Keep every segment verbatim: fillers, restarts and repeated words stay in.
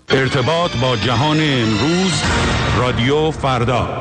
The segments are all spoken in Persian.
ارتباط با جهان امروز، رادیو فردا.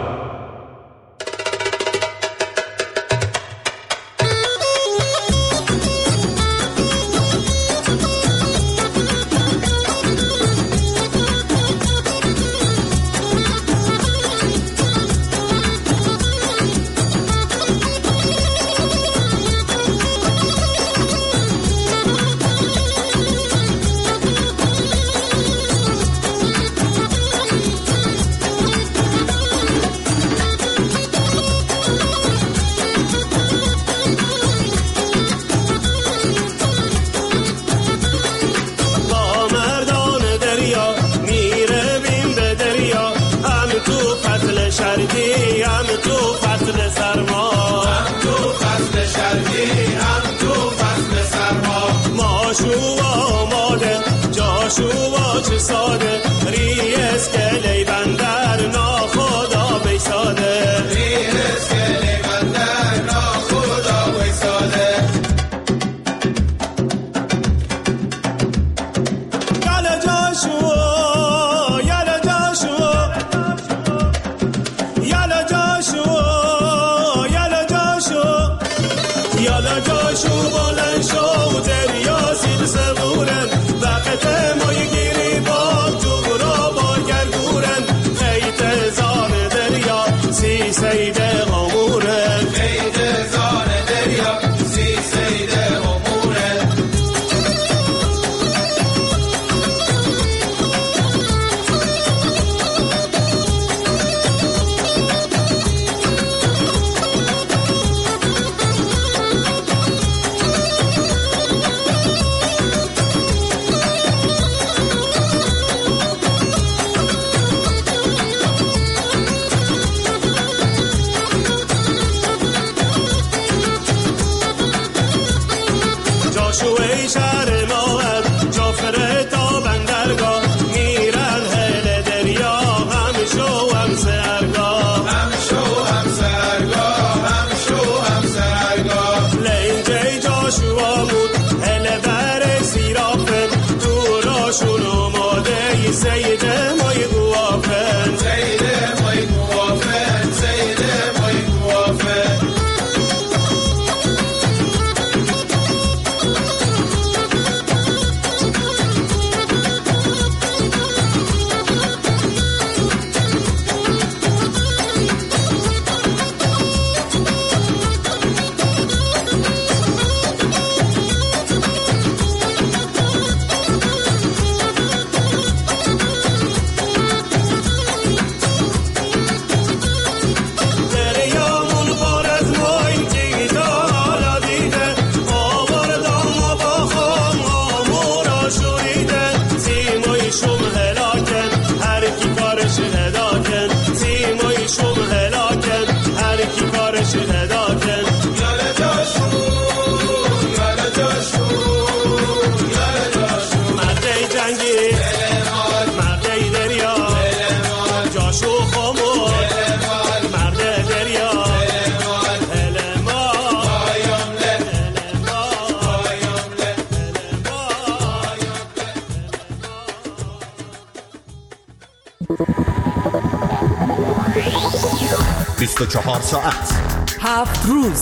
بیست و چهار ساعت، هفت روز،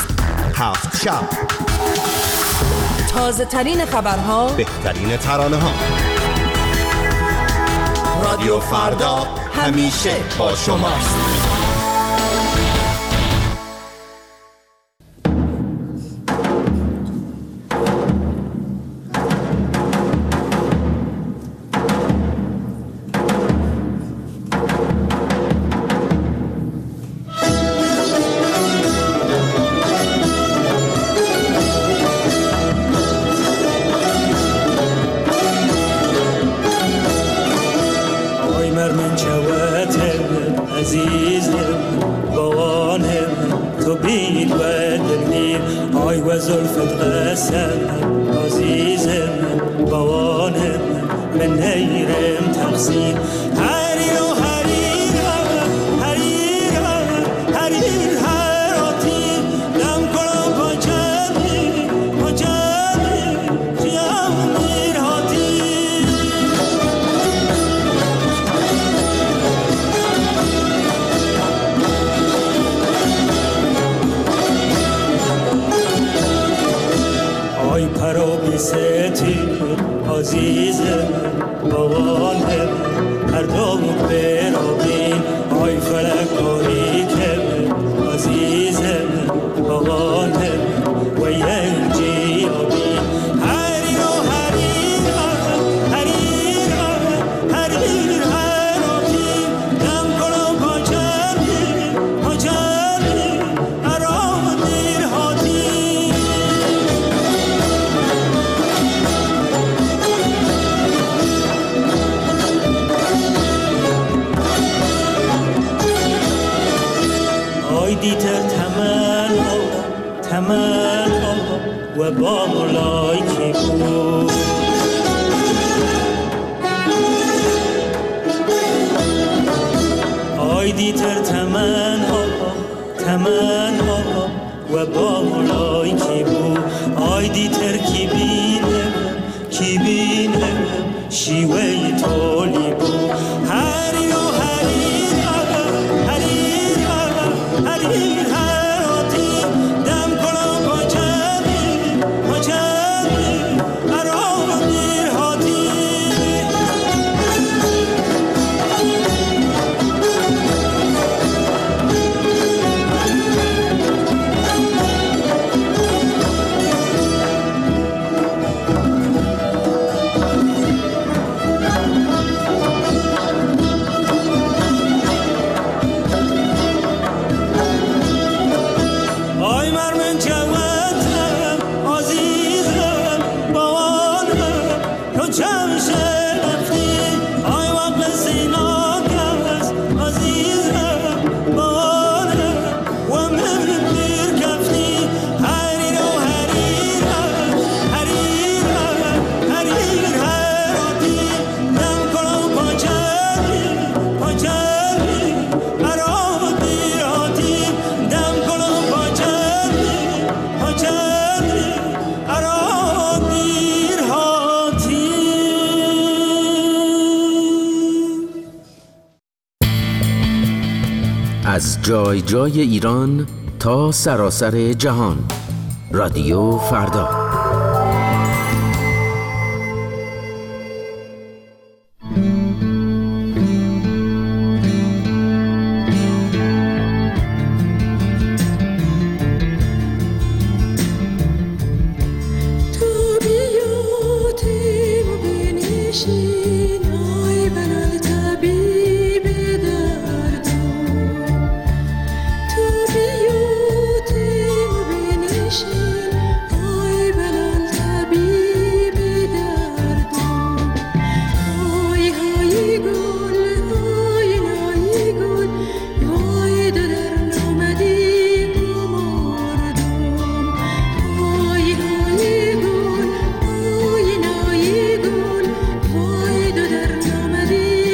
هفت شب، تازه ترین خبرها، بهترین ترانه ها. رادیو فردا همیشه با شماست. عزیزم بابانم هر دام برابین آی فلکاری که عزیزم بابانم و یک جیابین هری رو هری رو هری رو هری رو هراتی دم کنم پاچمی پاچمی ارام دیر هاتی آی دیتر تمن ها تمن ها و با مولای کی بود آی دیتر تمن ها تمن ها و با مولای کی بود آی دیتر کی بینم کی بینم شیوه تولی بود هری رو هری رو هری رو هری هراتی دم کنم پاچمی پاچمی ارام دیر هاتی آی مرمن جوانم عزیزم بابانم تو چمشه رفتی آی وقت سیناک است عزیزم بابانم و من دیر کفتی هری رو هری رو هری رو هری هراتی دم کنم پاچمی پاچمی ارام دیر هاتی دم کنم پاچمی پاچمی ارام دیر هاتی از جای جای ایران تا سراسر جهان رادیو فردا. تو بیاتی و بنشین آی بلال طبیب دردم تو بیاتی و بنشین آی بلال طبیب دردم آی های گل های نای گل وای دو در نامدی مردم آی های گل های نای گل وای دو در نامدی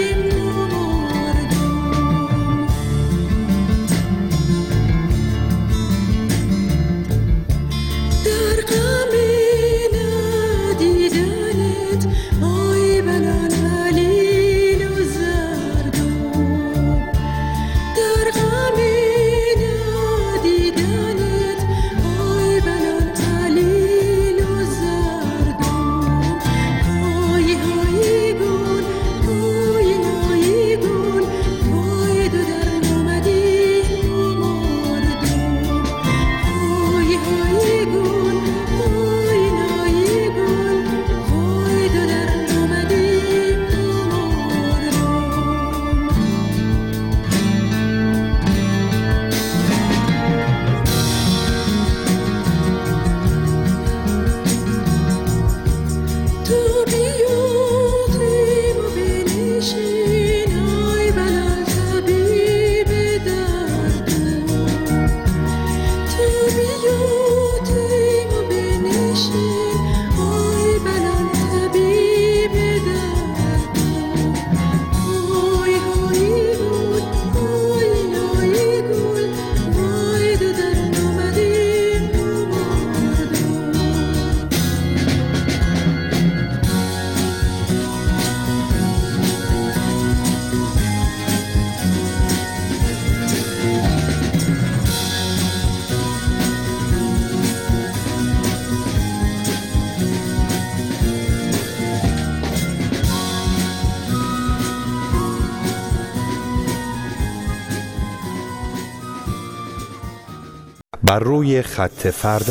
بر روی خط فردا.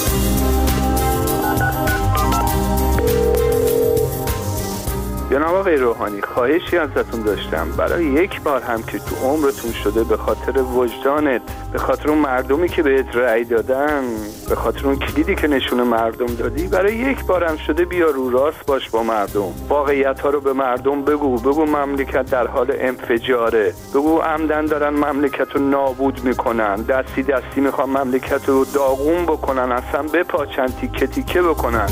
جناب آقای روحانی، خواهشی ازتون داشتم برای یک بار هم که تو عمرتون شده به خاطر وجدانت، به خاطر اون مردمی که بهت رأی دادن، به خاطر اون کلیدی که نشون مردم دادی، برای یک بار هم شده بیا رو راست باش با مردم، واقعیت ها رو به مردم بگو. بگو مملکت در حال انفجاره، بگو عمدن دارن مملکت رو نابود میکنن، دستی دستی میخوان مملکت رو داغون بکنن، اصلا بپاچن، تیکه تیکه بکنن.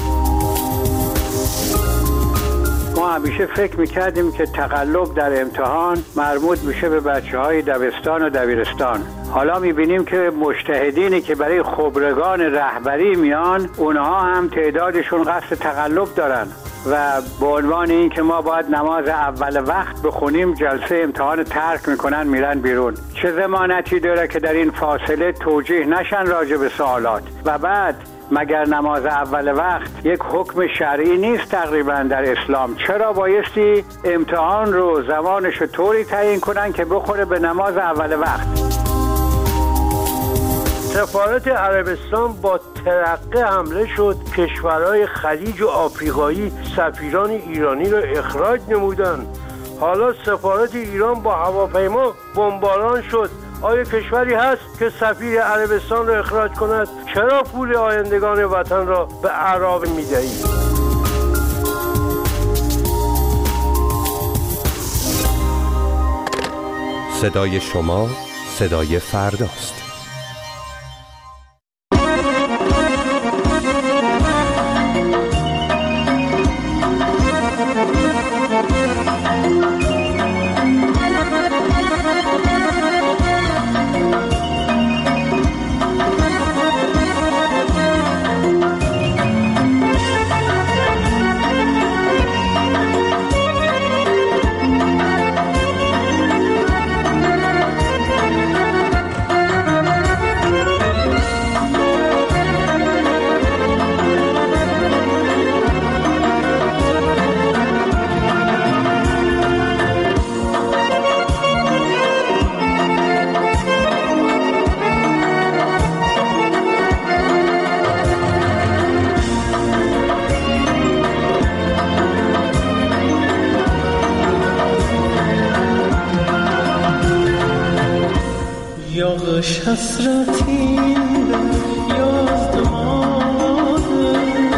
ما همیشه فکر میکردیم که تقلب در امتحان مربوط میشه به بچه های دبستان و دبیرستان. حالا میبینیم که مجتهدینی که برای خبرگان رهبری میان، اونها هم تعدادشون قصد تقلب دارن و به عنوان این که ما باید نماز اول وقت بخونیم، جلسه امتحان ترک میکنن، میرن بیرون. چه ضمانتی داره که در این فاصله توجیه نشن راجع به سوالات؟ و بعد مگر نماز اول وقت یک حکم شرعی نیست تقریبا در اسلام؟ چرا بایستی امتحان رو زمانش رو طوری تعیین کنن که بخوره به نماز اول وقت؟ سفارت عربستان با ترقه حمله شد، کشورهای خلیج و آفریقایی سفیران ایرانی را اخراج نمودند. حالا سفارت ایران با هواپیما بمباران شد. آیا کشوری هست که سفیر عربستان را اخراج کند؟ چرا پول آیندگان وطن را به اعراب می‌دهید؟ صدای شما صدای فرداست. یاغش حسرتی یازد ماده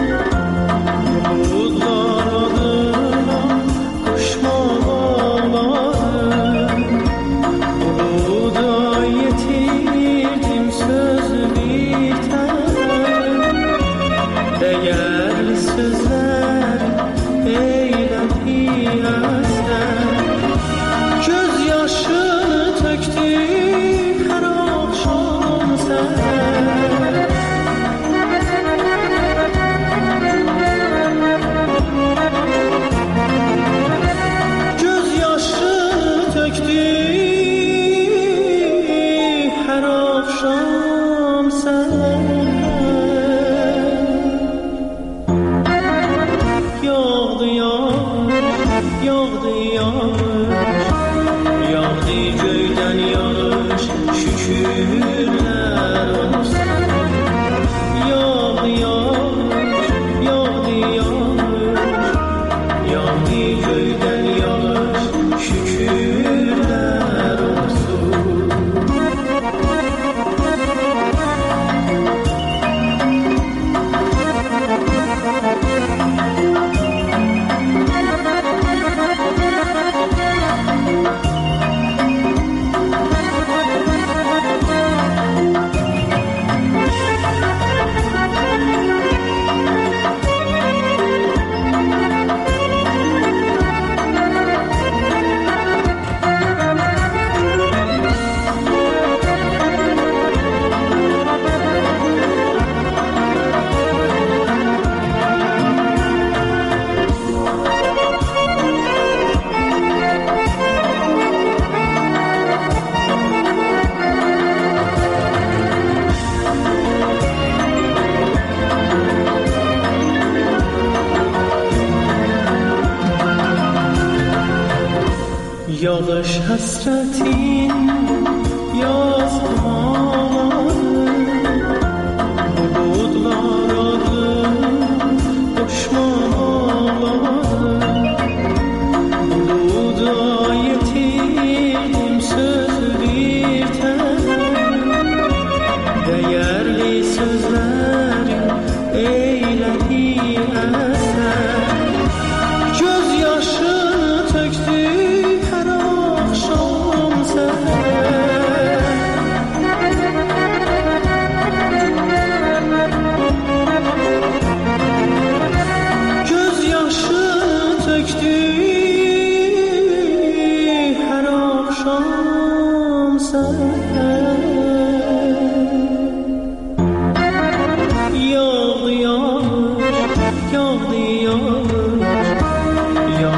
بود داراده کشما آماده بود آیتیدیم söz biter değerli sözler eylemli azler gözyaşını töktü یاغش حسرتی یازد ماده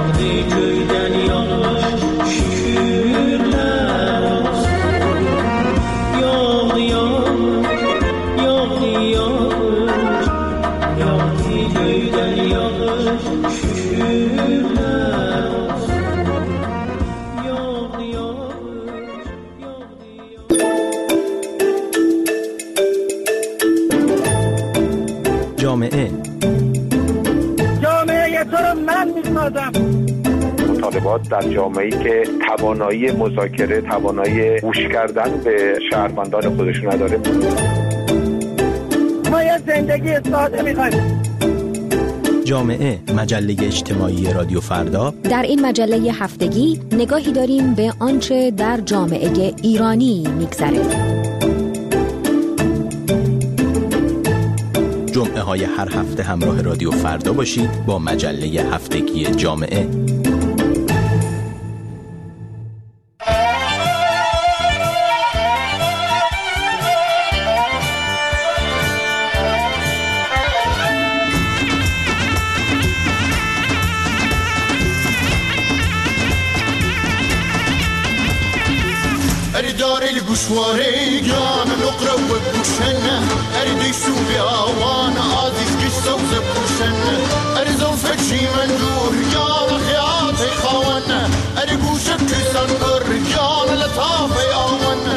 Yağdı köyden yağış şükürler olsun. Yağdı yağmur, yağdı yağmur, yağdı köyden yağış şükürler olsun. Yağdı yağmur, yağdı yağmur. جامعه جامعه تو رو من میسازم. مطالبات در جامعه‌ای که توانایی مذاکره، توانایی گوش کردن به شهروندان خودش نداره. ما یه زندگی ساده میخوایم. جامعه مجله اجتماعی رادیو فردا. در این مجله هفتگی نگاهی داریم به آنچه در جامعه ایرانی میگذره. جمعه های هر هفته همراه رادیو فردا باشید با مجله هفتگی جامعه. اری داری الگوشواره گیان نقره و بوشنه اری دیشو بی آوان عزیز گیش سوز بوشنه اری زلفه چی من دور گیان خیات خوانه اری گوشه کسان بر گیان لطافه آوانه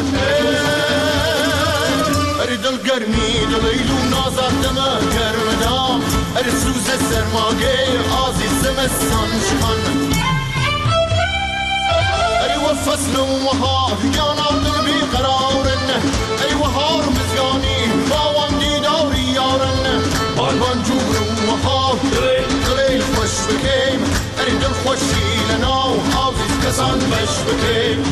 اری دل گرمی دلیلو نازد دمه گرمدام اری سوز سرماگه عزیز زمستان شخانه فصل وها يانا دل بقرارن اي وهار مزغاني باوان ديداري يارن بالبان جور وها قليل خوش بكيم اري دل خوشي لنا وحافظ كسان بش بكيم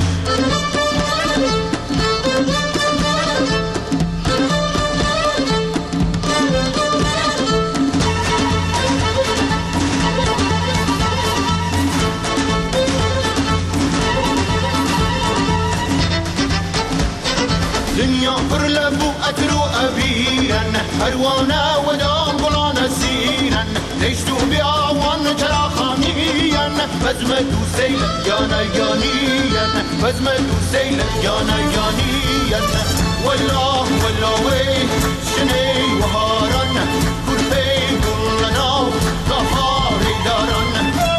دنيا برلبو أترو أبيرن أروانا ودام بلانا سيرن ليشتو بياوان جرا خاميين بزمدو سيل يانا يانيين بزمدو سيل يانا يانيين والله والله وي شني وهارن كربي كلنا ظهاري دارن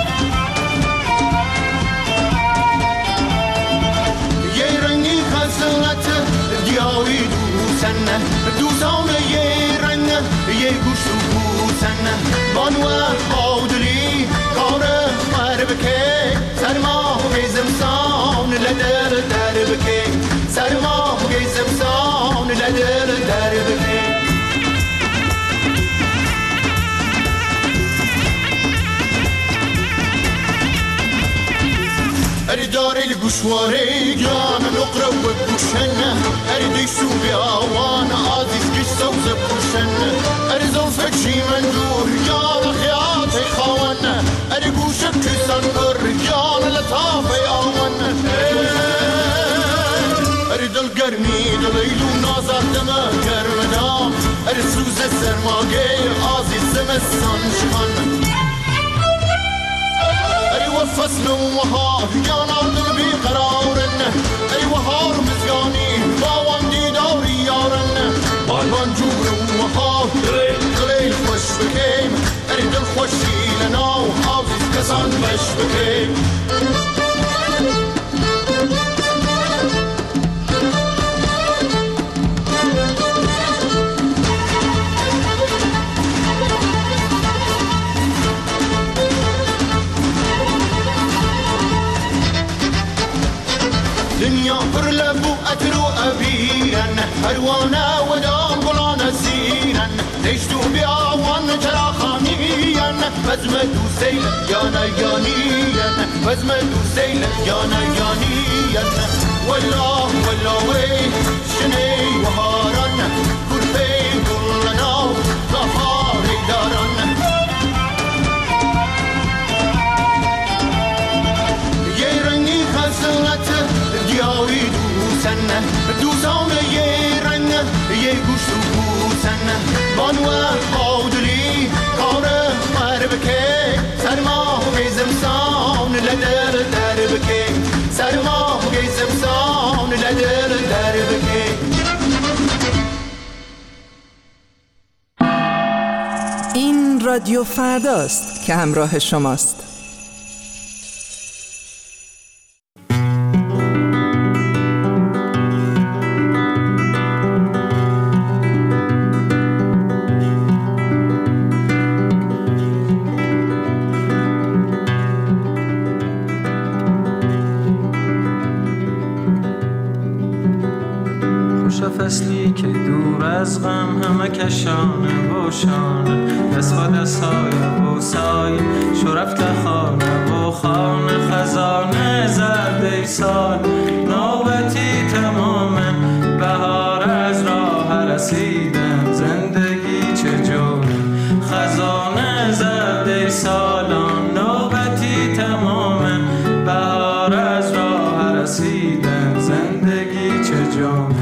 يرني خزلت دیاوی دوسن دوزان یه رنگ یه گوش بوسن بانوه آودلی کار مر بکه سرما گیزم سان لدر در بکه سرما گیزم سان لدر در بکه اری داری الگوشواره گیان نقره و بوشنه اری دیشو بی آوان عزیز گیش سوز بوشنه اری زلفه چی من دور گیان خیات خوانه اری گوشه کسان بر گیان لطافه آوانه اری دل گرمی دلیلو نازد دمه گرمدام اری سوز سرماگه عزیز زمستان شخانه فصل وها يانا دل بقرارن اي وهار مزغاني باوان ديداري يارن بالبان جور وها قليل خوش بكيم اري دل خوشي لنا وحافظ كسان بش بكيم دنيا برلبو أترو أبيرن أروانا ودام بلانا سيرن ليشتو بياوان جرا خاميين بزمدو سيل يانا يانيين بزمدو سيل يانا يانيين والله والله وي شني وهارن كربي كلنا ظهاري دارن يرني خزلت دیاوی دوسن دوزان یه رنگ یه گوش بوسن بانوه آودلی کار مر بکه سرما و زمستان لدل در بکی سرما گیزم سان لدل در بکی. این رادیو فرداست که همراه شماست. فصلی که دور از غم همه کشانه و شانه دست با دست های و سایه شرفت خانه و خانه خزانه زرده سال نوبتی تمامه بهار از راه رسیدم زندگی چه جونه خزانه زرده سالان نوبتی تمامه بهار از راه رسیدم زندگی چه جونه.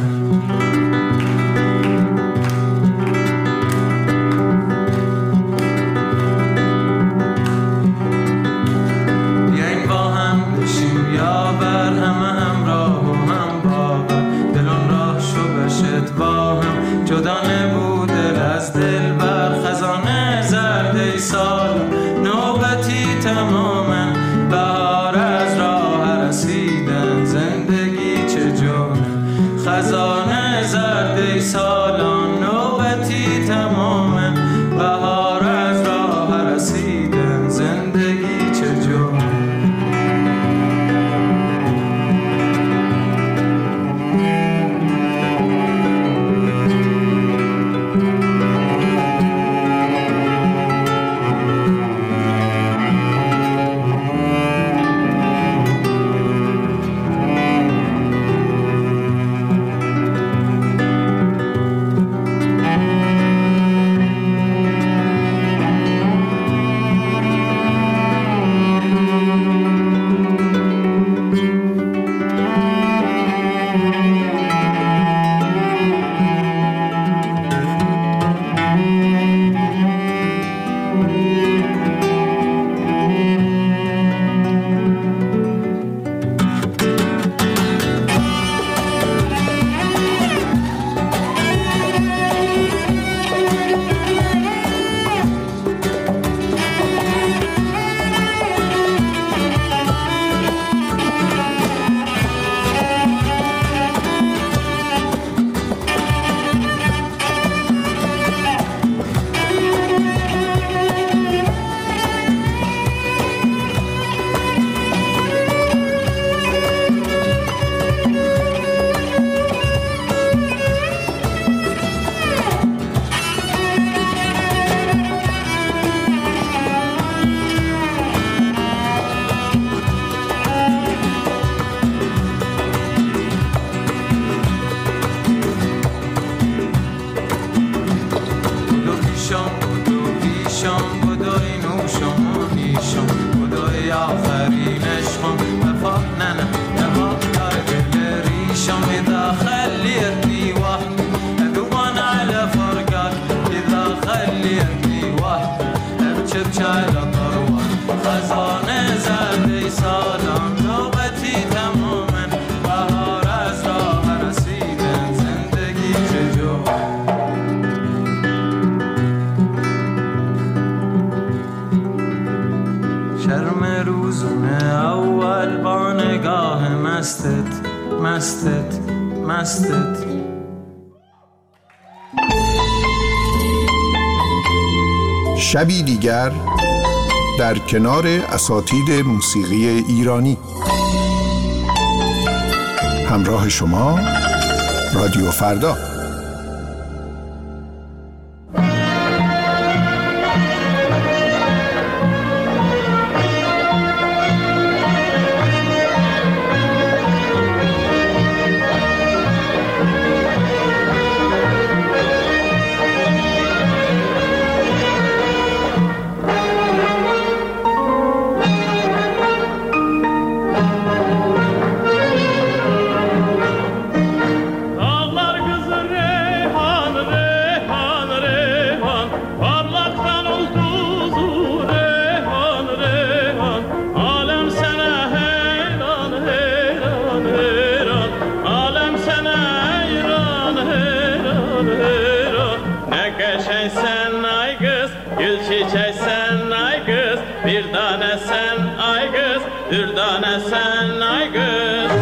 مستت مستت شبی دیگر در کنار اساتید موسیقی ایرانی. همراه شما رادیو فردا. Dağlar kızır bir tane sen ay kız.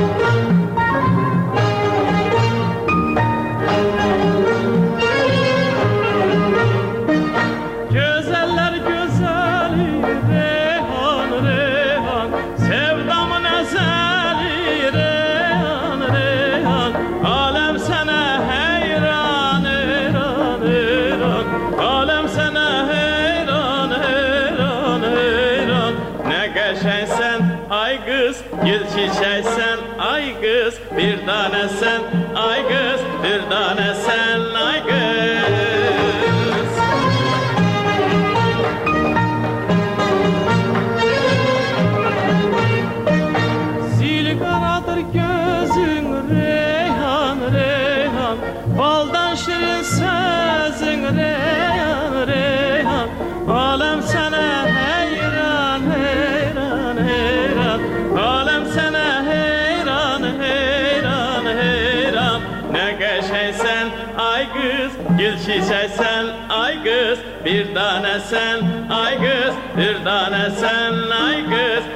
Güzeller güzeli Reyhan Reyhan, sevdamın ezeli Reyhan Reyhan, alem sana heyran heyran heyran, alem sana heyran heyran heyran. Ne geçeysen ay kız, gül çiçeksen ay kız, bir tane sen ay kız, bir tane sen ay kız. Zil karadır gözün Reyhan Reyhan, baldan şirin sözün Reyhan Reyhan, alem sana heyran heyran heyran, alem sana heyran heyran heyran. Ne geçeysen ay kız, gül çiçeksen ay kız, bir tane sen ay kız, bir tane sen ay kız,